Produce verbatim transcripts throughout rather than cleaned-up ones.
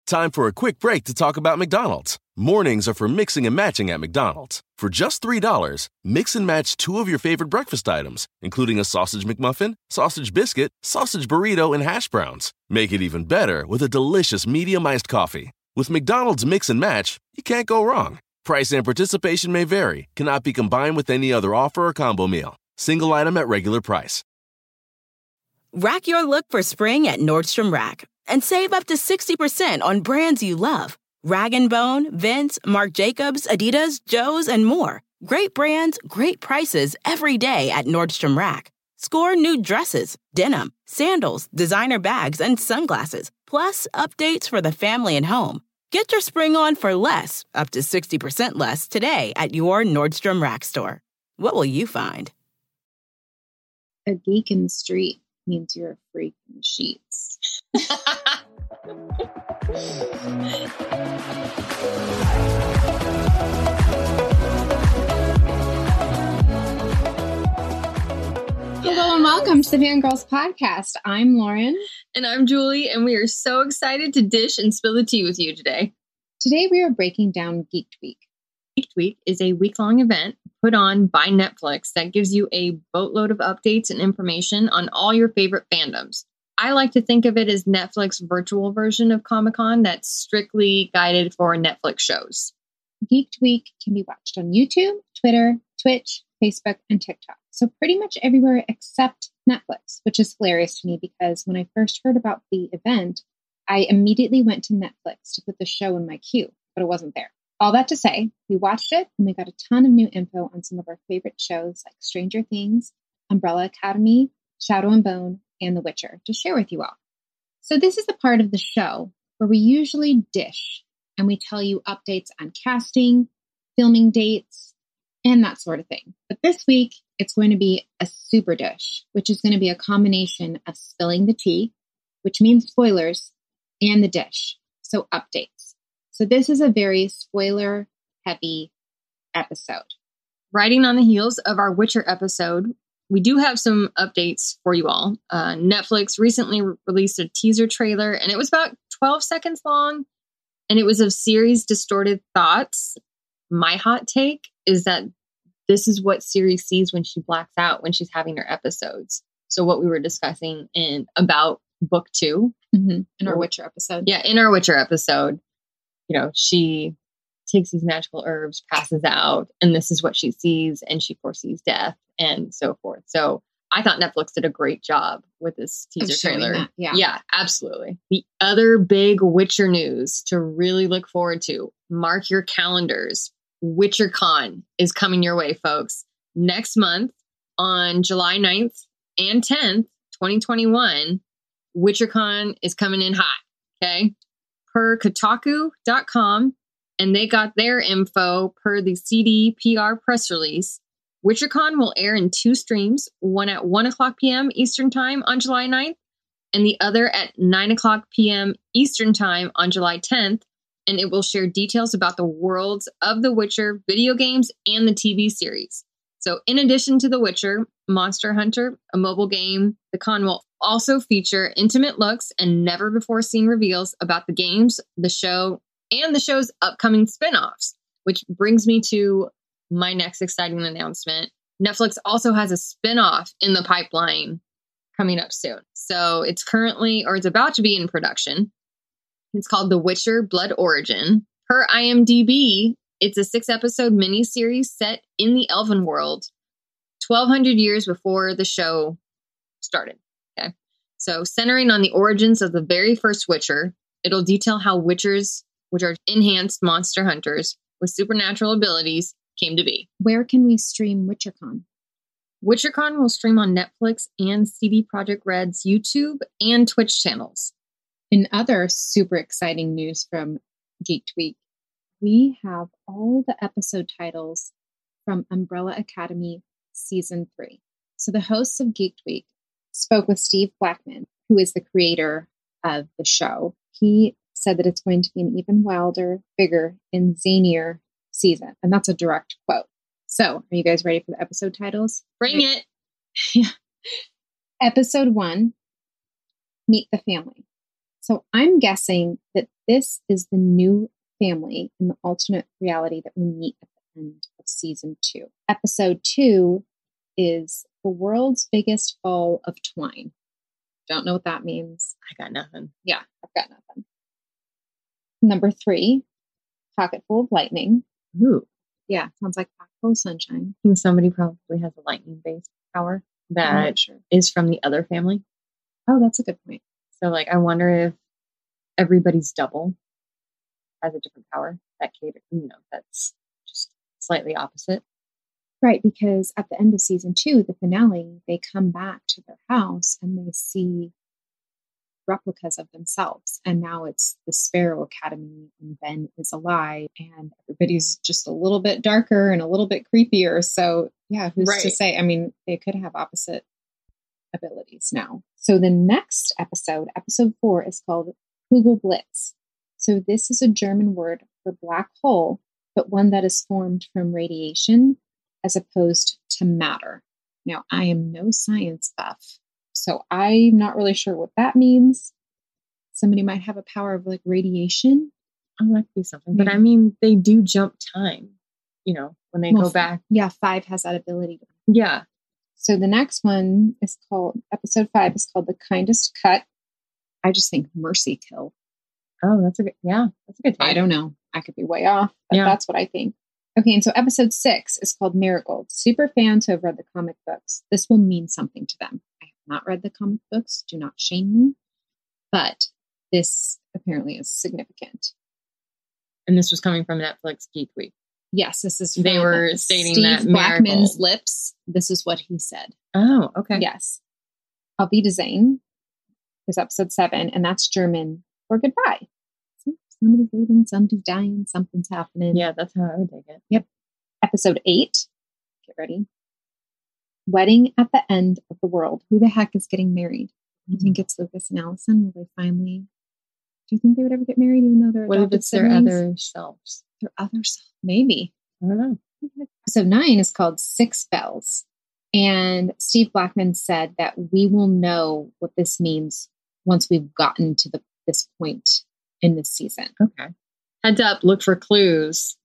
Time for a quick break to talk about McDonald's. Mornings are for mixing and matching at McDonald's. For just three dollars, mix and match two of your favorite breakfast items, including a sausage McMuffin, sausage biscuit, sausage burrito, and hash browns. Make it even better with a delicious medium iced coffee. With McDonald's Mix and Match, you can't go wrong. Price and participation may vary. Cannot be combined with any other offer or combo meal. Single item at regular price. Rack your look for spring at Nordstrom Rack and save up to sixty percent on brands you love. Rag and Bone, Vince, Marc Jacobs, Adidas, Joe's, and more. Great brands, great prices every day at Nordstrom Rack. Score new dresses, denim, sandals, designer bags, and sunglasses, plus updates for the family and home. Get your spring on for less, up to sixty percent less, today at your Nordstrom Rack store. What will you find? A geek in the street means you're a freak in the sheets. Hello and welcome to the Fangirls Podcast. I'm Lauren. And I'm Julie, and we are so excited to dish and spill the tea with you today. Today we are breaking down Geeked Week. Geeked Week is a week-long event put on by Netflix that gives you a boatload of updates and information on all your favorite fandoms. I like to think of it as Netflix virtual version of Comic-Con that's strictly guided for Netflix shows. Geeked Week can be watched on YouTube, Twitter, Twitch, Facebook, and TikTok. So pretty much everywhere except Netflix, which is hilarious to me because when I first heard about the event, I immediately went to Netflix to put the show in my queue, but it wasn't there. All that to say, we watched it and we got a ton of new info on some of our favorite shows like Stranger Things, Umbrella Academy, Shadow and Bone, and The Witcher to share with you all. So this is the part of the show where we usually dish and we tell you updates on casting, filming dates, and that sort of thing. But this week, it's going to be a super dish, which is going to be a combination of spilling the tea, which means spoilers, and the dish, so updates. So this is a very spoiler-heavy episode. Riding on the heels of our Witcher episode, we do have some updates for you all. Uh, Netflix recently re- released a teaser trailer, and it was about twelve seconds long, and it was of Ciri's distorted thoughts. My hot take is that this is what Ciri sees when she blacks out, when she's having her episodes. So what we were discussing in about book two. Mm-hmm. In our Witcher episode. Yeah, in our Witcher episode, you know, she takes these magical herbs, passes out, and this is what she sees, and she foresees death and so forth. So I thought Netflix did a great job with this teaser trailer. That, yeah. yeah, absolutely. The other big Witcher news to really look forward to, mark your calendars. WitcherCon is coming your way, folks. Next month on July ninth and tenth, twenty twenty-one, WitcherCon is coming in hot, okay? Per Kotaku dot com, and they got their info per the C D P R press release. WitcherCon will air in two streams, one at one o'clock p.m. Eastern Time on July ninth, and the other at nine o'clock p.m. Eastern Time on July tenth, and it will share details about the worlds of The Witcher video games and the T V series. So in addition to The Witcher, Monster Hunter, a mobile game, the con will also feature intimate looks and never-before-seen reveals about the games, the show, and the show's upcoming spin-offs, which brings me to my next exciting announcement. Netflix also has a spin-off in the pipeline coming up soon. So it's currently, or it's about to be in production. It's called The Witcher Blood Origin. Per IMDb, it's a six-episode miniseries set in the Elven world, twelve hundred years before the show started. Okay, so centering on the origins of the very first Witcher, it'll detail how Witchers, which are enhanced monster hunters with supernatural abilities, came to be. Where can we stream WitcherCon? WitcherCon will stream on Netflix and C D Projekt Red's YouTube and Twitch channels. In other super exciting news from Geeked Week, we have all the episode titles from Umbrella Academy Season three. So the hosts of Geeked Week spoke with Steve Blackman, who is the creator of the show. He said that it's going to be an even wilder, bigger, and zanier season. And that's a direct quote. So are you guys ready for the episode titles? Bring it. Yeah. Episode one, Meet the Family. So I'm guessing that this is the new family in the alternate reality that we meet at the end of season two. Episode two is the world's biggest ball of twine. Don't know what that means. I got nothing. Yeah, I've got nothing. Number three, pocket full of lightning. Ooh. Yeah, sounds like pocket full of sunshine. I think somebody probably has a lightning-based power that Sure. is from the other family. Oh, that's a good point. So, like, I wonder if everybody's double has a different power that cater, you know, that's just slightly opposite. Right, because at the end of season two, the finale, they come back to their house and they see replicas of themselves. And now it's the Sparrow Academy and Ben is alive and everybody's just a little bit darker and a little bit creepier. So yeah, who's Right. to say? I mean, they could have opposite abilities now. So the next episode, episode four, is called Kugelblitz. So this is a German word for black hole, but one that is formed from radiation as opposed to matter. Now, I am no science buff, so I'm not really sure what that means. Somebody might have a power of like radiation. Oh, that could be something. But Maybe. I mean, they do jump time, you know, when they Well, go back. Yeah, five has that ability. Yeah. So the next one is called, episode five is called The Kindest Cut. I just think mercy kill. Oh, that's a good, yeah, that's a good take. I don't know. I could be way off, but Yeah. that's what I think. Okay, and so episode six is called Marigold. Super fans who have read the comic books, this will mean something to them. I have not read the comic books. Do not shame me. But this apparently is significant. And this was coming from Netflix Geek Week. Yes, this is They from were stating Steve that Blackman's Marigold- lips. This is what he said. Oh, okay. Yes. Auf Wiedersehen is episode seven, and that's German for goodbye. So somebody's leaving, somebody's dying, something's happening. Yeah, that's how I would take it. Episode eight. Get ready. Wedding at the end of the world. Who the heck is getting married? Do you think it's Lucas and Allison? Will they finally? Do you think they would ever get married, even though they're What if adopted it's their siblings? other selves? Their other self? Maybe. I don't know. Episode nine is called Six Bells. And Steve Blackman said that we will know what this means once we've gotten to the, this point in this season. Okay. Heads up, look for clues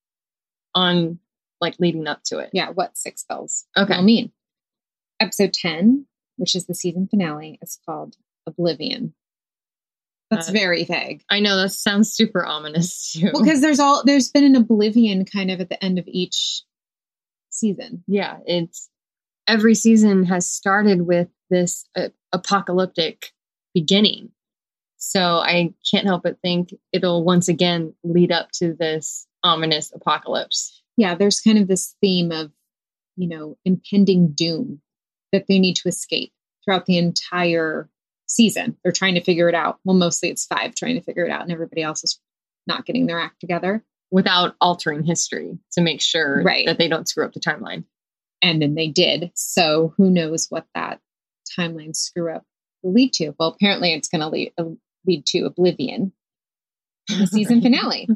on like leading up to it. Yeah, what Six Bells Okay. will mean. Episode ten, which is the season finale, is called Oblivion. That's Uh, very vague. I know that sounds super ominous too. Well, because there's all there's been an oblivion kind of at the end of each season. yeah, it's every season has started with this uh, apocalyptic beginning. So I can't help but think it'll once again lead up to this ominous apocalypse. Yeah, there's kind of this theme of, you know, impending doom that they need to escape throughout the entire season. They're trying to figure it out. Well, mostly it's five trying to figure it out, and everybody else is not getting their act together. Without altering history to make sure Right. that they don't screw up the timeline. And then they did. So who knows what that timeline screw up will lead to? Well, apparently it's going to lead, uh, lead to oblivion in the season finale.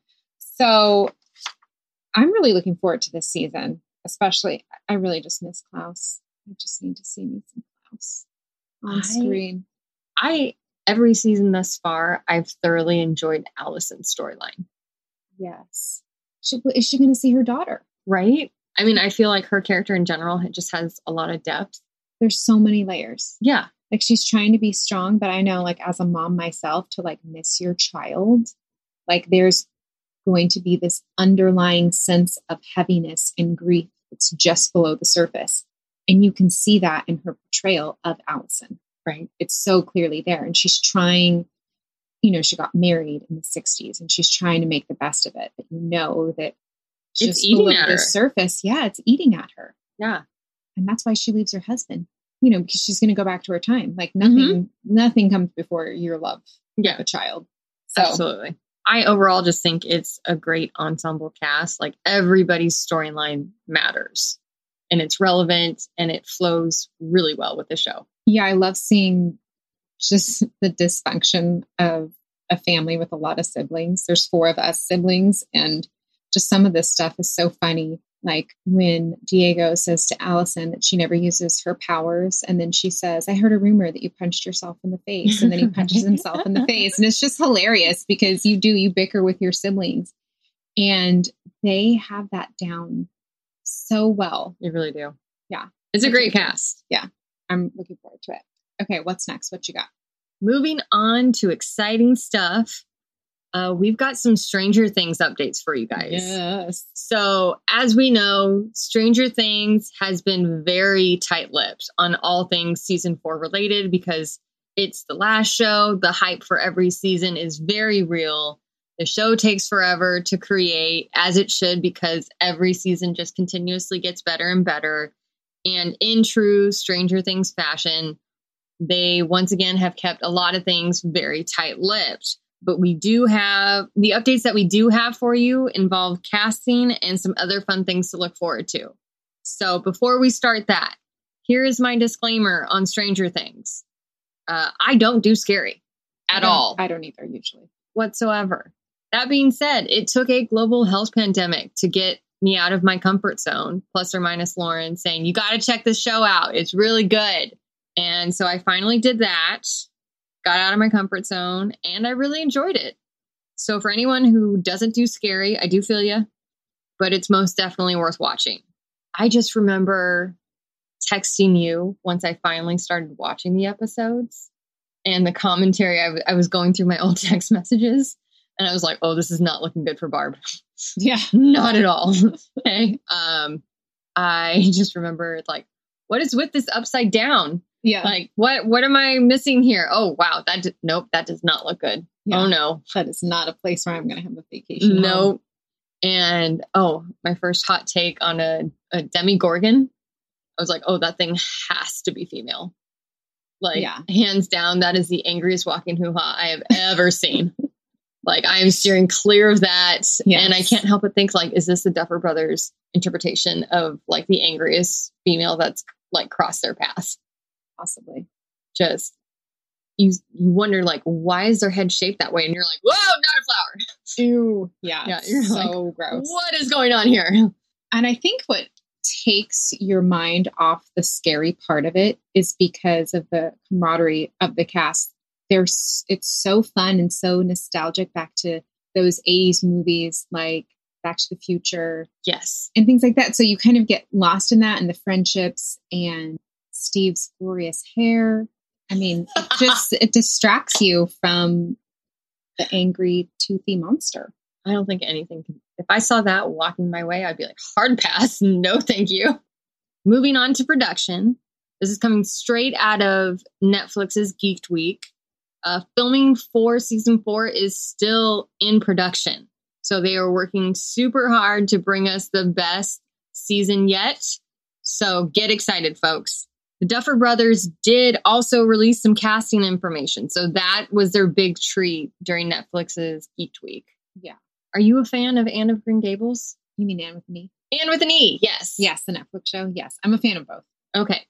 So I'm really looking forward to this season, especially. I really just miss Klaus. I just need to see me some Klaus on I- screen. I every season thus far, I've thoroughly enjoyed Allison's storyline. Yes. She, is she going to see her daughter? Right? I mean, I feel like her character in general just has a lot of depth. There's so many layers. Yeah. Like she's trying to be strong, but I know like as a mom myself to like miss your child, like there's going to be this underlying sense of heaviness and grief that's just below the surface. And you can see that in her portrayal of Allison, right? It's so clearly there. And she's trying, you know, she got married in the sixties and she's trying to make the best of it. But you know that It's just eating below at the her. surface, yeah, it's eating at her. Yeah. And that's why she leaves her husband, you know, because she's going to go back to her time. Like nothing, nothing comes before your love Yeah. of a child. So Absolutely. I overall just think it's a great ensemble cast. Like everybody's storyline matters and it's relevant and it flows really well with the show. yeah, I love seeing just the dysfunction of a family with a lot of siblings. There's four of us siblings and just some of this stuff is so funny. Like when Diego says to Allison that she never uses her powers. And then she says, I heard a rumor that you punched yourself in the face. And then he punches himself in the face. And it's just hilarious because you do, you bicker with your siblings. And they have that down so well. You really do. Yeah. It's a great cast. Yeah. I'm looking forward to it. Okay. What's next? What you got? Moving on to exciting stuff. Uh, we've got some Stranger Things updates for you guys. Yes. So as we know, Stranger Things has been very tight-lipped on all things season four related because it's the last show. The hype for every season is very real. The show takes forever to create, as it should, because every season just continuously gets better and better. And in true Stranger Things fashion, they once again have kept a lot of things very tight-lipped. But we do have the updates that we do have for you involve casting and some other fun things to look forward to. So before we start that, here is my disclaimer on Stranger Things. Uh, I don't do scary at I all. I don't either usually. Whatsoever. That being said, it took a global health pandemic to get me out of my comfort zone, plus or minus Lauren saying, you got to check this show out. It's really good. And so I finally did that. Got out of my comfort zone, and I really enjoyed it. So for anyone who doesn't do scary, I do feel you, but it's most definitely worth watching. I just remember texting you once I finally started watching the episodes and the commentary. I, w- I was going through my old text messages, and I was like, oh, this is not looking good for Barb. Yeah, not at all. Okay. Um, I just remember like, what is with this upside down? Yeah. Like, what what am I missing here? Oh, wow. That d- Nope, that does not look good. Yeah. Oh, no. That is not a place where I'm going to have a vacation. Nope. And, oh, my first hot take on a, a Demogorgon. I was like, oh, that thing has to be female. Like, yeah. Hands down, that is the angriest walking hoo-ha I have ever seen. Like, I am steering clear of that. Yes. And I can't help but think, like, is this the Duffer Brothers interpretation of, like, the angriest female that's, like, crossed their path? Possibly. Just you you wonder like, why is their head shaped that way? And you're like, whoa, not a flower. Ew. Yeah. Yeah. You're so like, gross. What is going on here? And I think what takes your mind off the scary part of it is because of the camaraderie of the cast. There's it's so fun and so nostalgic back to those eighties movies like Back to the Future. Yes. And things like that. So you kind of get lost in that and the friendships and Steve's glorious hair. I mean, it just, it distracts you from the angry, toothy monster. I don't think anything can, if I saw that walking my way, I'd be like, hard pass. No, thank you. Moving on to production. This is coming straight out of Netflix's Geeked Week. Uh, filming for season four is still in production. So they are working super hard to bring us the best season yet. So get excited, folks. The Duffer Brothers did also release some casting information. So that was their big treat during Netflix's Geeked Week. Yeah. Are you a fan of Anne of Green Gables? You mean Anne with an E? Anne with an E, yes. Yes, the Netflix show. Yes, I'm a fan of both. Okay.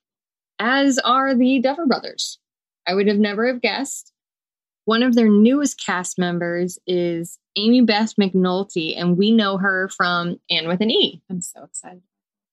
As are the Duffer Brothers. I would have never have guessed. One of their newest cast members is Amy Beth McNulty, and we know her from Anne with an E. I'm so excited.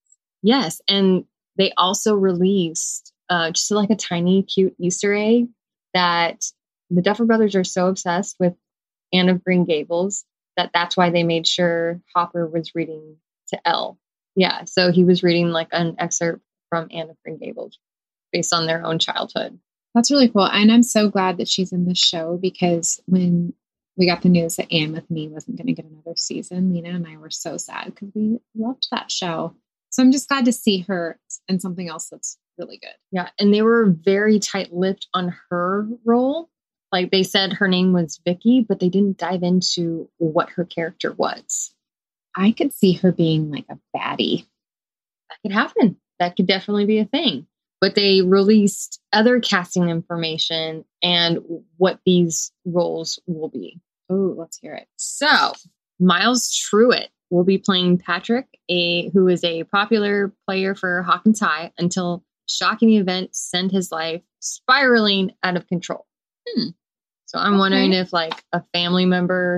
Yes, and they also released uh, just like a tiny, cute Easter egg that the Duffer Brothers are so obsessed with Anne of Green Gables that that's why they made sure Hopper was reading to Elle. Yeah, so he was reading like an excerpt from Anne of Green Gables based on their own childhood. That's really cool. And I'm so glad that she's in this show because when we got the news that Anne with Me wasn't going to get another season, Lena and I were so sad because we loved that show. So I'm just glad to see her in something else that's really good. Yeah. And they were very tight-lipped on her role. Like they said her name was Vicky, but they didn't dive into what her character was. I could see her being like a baddie. That could happen. That could definitely be a thing. But they released other casting information and what these roles will be. Oh, let's hear it. So Miles Truitt will be playing Patrick, a who is a popular player for Hawkins High until shocking event sent his life spiraling out of control. Hmm. So I'm okay. wondering if like a family member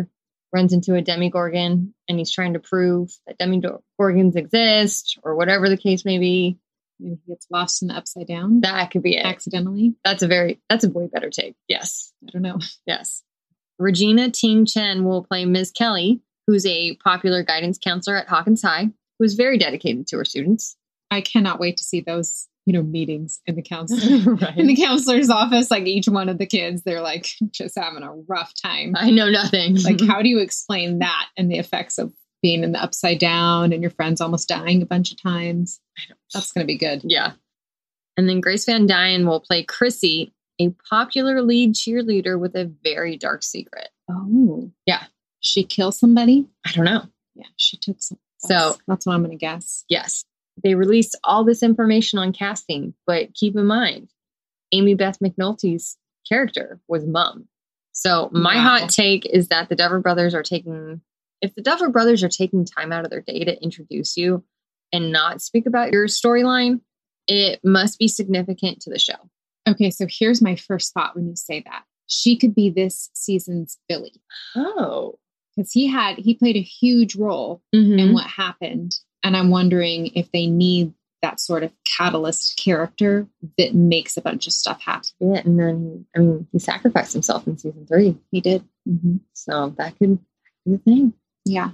runs into a Demogorgon and he's trying to prove that Demogorgons exist or whatever the case may be. Maybe he gets lost in the upside down. That could be it. Accidentally. That's a very, that's a way better take. Yes. I don't know. Yes. Regina Ting Chen will play Miz Kelly, who's a popular guidance counselor at Hawkins High, who is very dedicated to her students. I cannot wait to see those, you know, meetings in the counselor, Right. in the counselor's office. Like each one of the kids, they're like just having a rough time. I know nothing. Like, how do you explain that and the effects of being in the upside down and your friends almost dying a bunch of times? That's going to be good. Yeah. And then Grace Van Dyne will play Chrissy, a popular lead cheerleader with a very dark secret. Oh, yeah. She killed somebody? I don't know. Yeah, she took some. So That's, that's what I'm going to guess. Yes. They released all this information on casting, but keep in mind, Amy Beth McNulty's character was Mum. So my Wow. hot take is that the Duffer Brothers are taking, if the Duffer Brothers are taking time out of their day to introduce you and not speak about your storyline, it must be significant to the show. Okay, so here's my first thought when you say that. She could be this season's Billy. Oh. Because he had, he played a huge role Mm-hmm. in what happened. And I'm wondering if they need that sort of catalyst character that makes a bunch of stuff happen. Yeah, and then, I mean, he sacrificed himself in season three. He did. Mm-hmm. So that could be a thing. Yeah.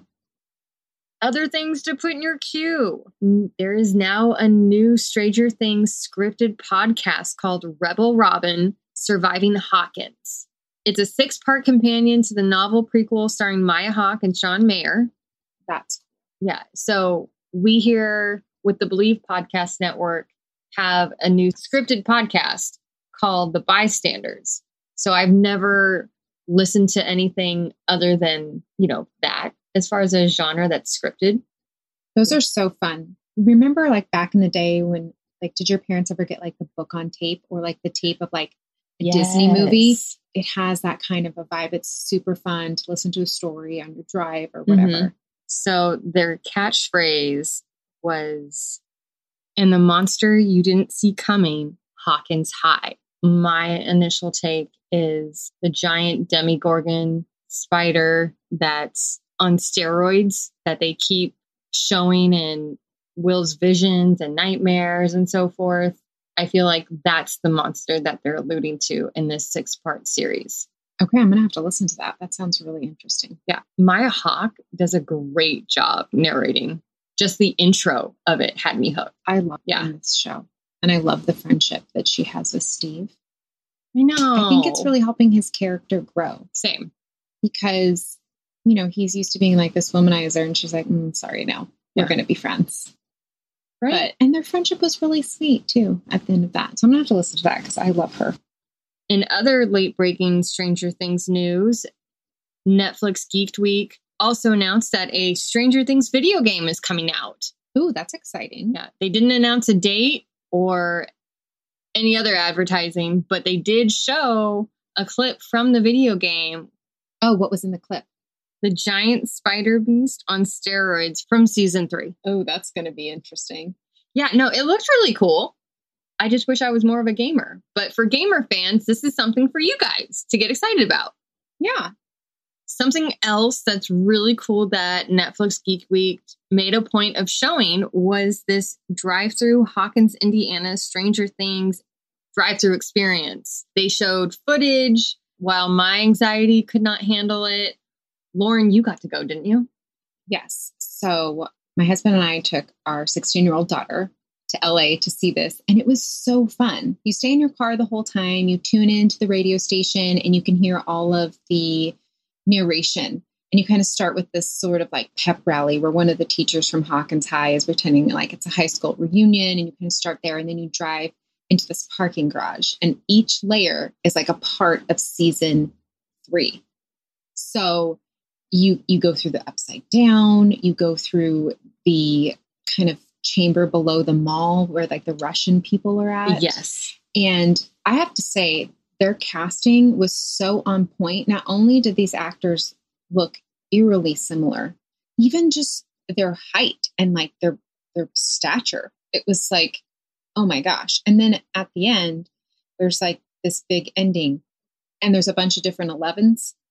Other things to put in your queue. There is now a new Stranger Things scripted podcast called Rebel Robin, Surviving Hawkins. It's a six-part companion to the novel prequel starring Maya Hawke and Sean Mayer. That's Yeah. So we here with the Believe Podcast Network have a new scripted podcast called The Bystanders. So I've never listened to anything other than, you know, that as far as a genre that's scripted. Those are so fun. Remember like back in the day when, like, did your parents ever get like the book on tape or like the tape of like a Disney movie? It has that kind of a vibe. It's super fun to listen to a story on your drive or whatever. Mm-hmm. So their catchphrase was, "And the monster you didn't see coming, Hawkins High." My initial take is the giant Demogorgon spider that's on steroids that they keep showing in Will's visions and nightmares and so forth. I feel like that's the monster that they're alluding to in this six-part series. Okay, I'm going to have to listen to that. That sounds really interesting. Yeah. Maya Hawke does a great job narrating. Just the intro of it had me hooked. I love Yeah. this show. And I love the friendship that she has with Steve. I know. I think it's really helping his character grow Same. because, you know, he's used to being like this womanizer and she's like, mm, sorry, no, we're Yeah. going to be friends. Right. But, and their friendship was really sweet too at the end of that. So I'm going to have to listen to that because I love her. In other late-breaking Stranger Things news, Netflix Geeked Week also announced that a Stranger Things video game is coming out. Ooh, that's exciting. Yeah, they didn't announce a date or any other advertising, but they did show a clip from the video game. Oh, what was in the clip? The giant spider beast on steroids from season three. Oh, that's going to be interesting. Yeah, no, it looked really cool. I just wish I was more of a gamer. But for gamer fans, this is something for you guys to get excited about. Yeah. Something else that's really cool that Netflix Geek Week made a point of showing was this drive-through Hawkins, Indiana Stranger Things drive-through experience. They showed footage while my anxiety could not handle it. Lauren, you got to go, didn't you? Yes. So my husband and I took our sixteen-year-old daughter to L A to see this, and it was so fun. You stay in your car the whole time, you tune into the radio station, and you can hear all of the narration. And you kind of start with this sort of like pep rally where one of the teachers from Hawkins High is pretending like it's a high school reunion, and you kind of start there, and then you drive into this parking garage, and each layer is like a part of season three. So you you go through the upside down, you go through the kind of chamber below the mall where like the Russian people are at. Yes. And I have to say, their casting was so on point. Not only did these actors look eerily similar, even just their height and like their their stature. It was like, oh my gosh. And then at the end, there's like this big ending and there's a bunch of different elevens.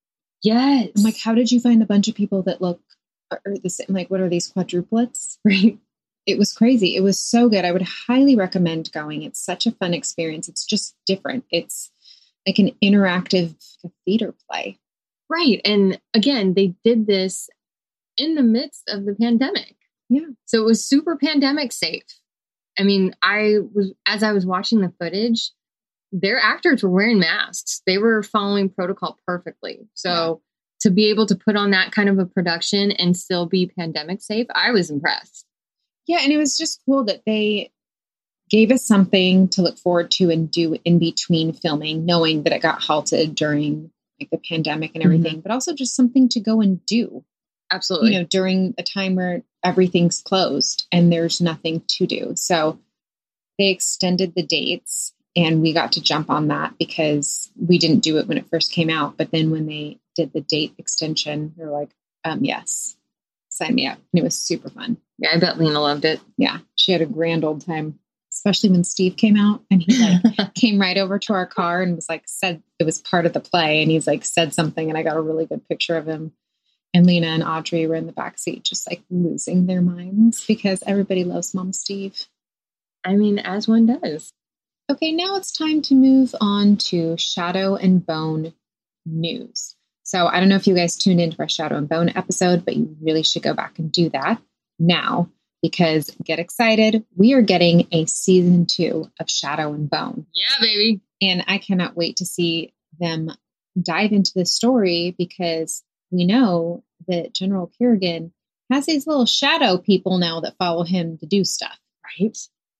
Yes. I'm like, how did you find a bunch of people that look are the same? Like, what are these quadruplets? Right. It was crazy. It was so good. I would highly recommend going. It's such a fun experience. It's just different. It's like an interactive theater play. Right. And again, they did this in the midst of the pandemic. Yeah. So it was super pandemic safe. I mean, I was, as I was watching the footage, their actors were wearing masks. They were following protocol perfectly. So yeah. to be able to put on that kind of a production and still be pandemic safe, I was impressed. Yeah. And it was just cool that they gave us something to look forward to and do in between filming, knowing that it got halted during like the pandemic and everything, mm-hmm. but also just something to go and do. Absolutely. You know, during a time where everything's closed and there's nothing to do. So they extended the dates and we got to jump on that because we didn't do it when it first came out. But then when they did the date extension, they're like, um, yes, sign me up. And it was super fun. Yeah, I bet Lena loved it. Yeah, she had a grand old time, especially when Steve came out and he like came right over to our car and was like, said it was part of the play. And he's like, said something. And I got a really good picture of him. And Lena and Audrey were in the backseat, just like losing their minds because everybody loves Mom Steve. I mean, as one does. Okay, now it's time to move on to Shadow and Bone news. So I don't know if you guys tuned into our Shadow and Bone episode, but you really should go back and do that now because get excited. We are getting a season two of Shadow and Bone. Yeah, baby. And I cannot wait to see them dive into the story because we know that General Kerrigan has these little shadow people now that follow him to do stuff. Right.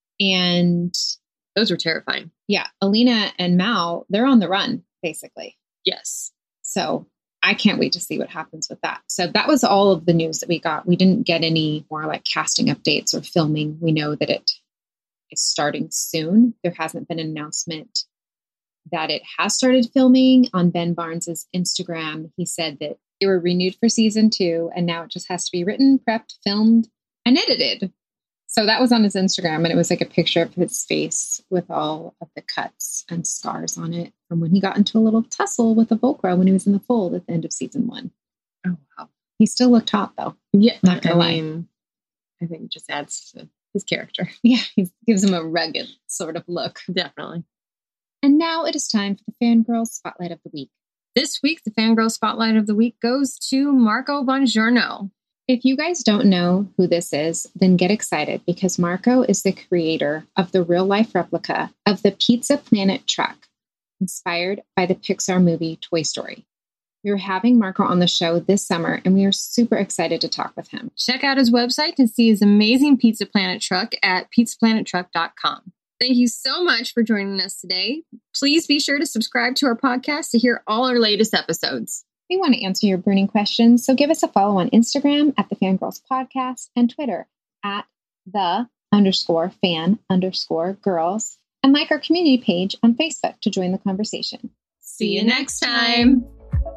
And those were terrifying. Yeah. Alina and Mal, they're on the run, basically. Yes. So I can't wait to see what happens with that. So that was all of the news that we got. We didn't get any more like casting updates or filming. We know that it is starting soon. There hasn't been an announcement that it has started filming. On Ben Barnes's Instagram, he said that they were renewed for season two, and now it just has to be written, prepped, filmed, and edited. So that was on his Instagram, and it was like a picture of his face with all of the cuts and scars on it from when he got into a little tussle with a Volcra when he was in the fold at the end of season one. Oh, wow. He still looked hot, though. Yeah. Not gonna I lie. mean, I think it just adds to his character. Yeah, he gives him a rugged sort of look. Definitely. And now it is time for the Fangirl Spotlight of the Week. This week, the Fangirl Spotlight of the Week goes to Marco Bongiorno. If you guys don't know who this is, then get excited because Marco is the creator of the real-life replica of the Pizza Planet truck, inspired by the Pixar movie Toy Story. We are having Marco on the show this summer, and we are super excited to talk with him. Check out his website to see his amazing Pizza Planet truck at pizza planet truck dot com. Thank you so much for joining us today. Please be sure to subscribe to our podcast to hear all our latest episodes. We want to answer your burning questions, so give us a follow on Instagram at the Fangirls Podcast and Twitter at the underscore fan underscore girls, and like our community page on Facebook to join the conversation. See you next time.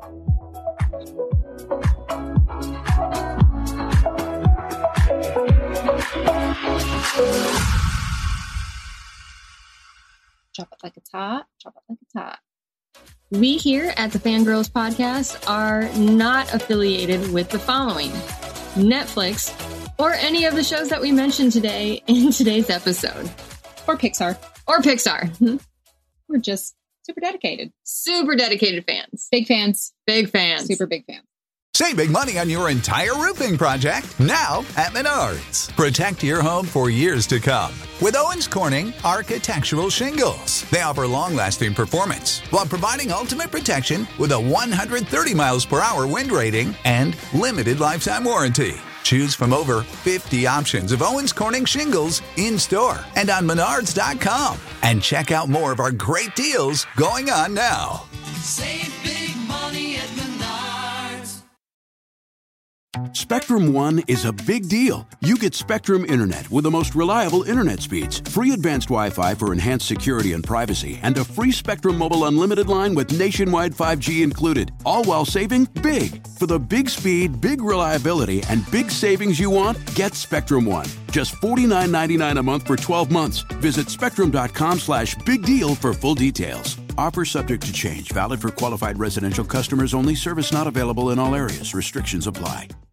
Chop it like it's hot. Chop it like it's hot. We here at the Fangirls Podcast are not affiliated with the following: Netflix or any of the shows that we mentioned today in today's episode. Or Pixar. Or Pixar. We're just super dedicated. Super dedicated fans. Big fans. Big fans. Super big fans. Save big money on your entire roofing project now at Menards. Protect your home for years to come with Owens Corning Architectural Shingles. They offer long-lasting performance while providing ultimate protection with a one hundred thirty miles per hour wind rating and limited lifetime warranty. Choose from over fifty options of Owens Corning shingles in-store and on menards dot com. And check out more of our great deals going on now. Save big money at Menards. Spectrum One is a big deal. You get Spectrum Internet with the most reliable internet speeds, free advanced Wi-Fi for enhanced security and privacy, and a free Spectrum Mobile Unlimited line with nationwide five G included, all while saving big. For the big speed, big reliability, and big savings you want, get Spectrum One. Just forty-nine ninety-nine a month for twelve months. Visit spectrum dot com slash big deal for full details. Offer subject to change. Valid for qualified residential customers only. Service not available in all areas. Restrictions apply.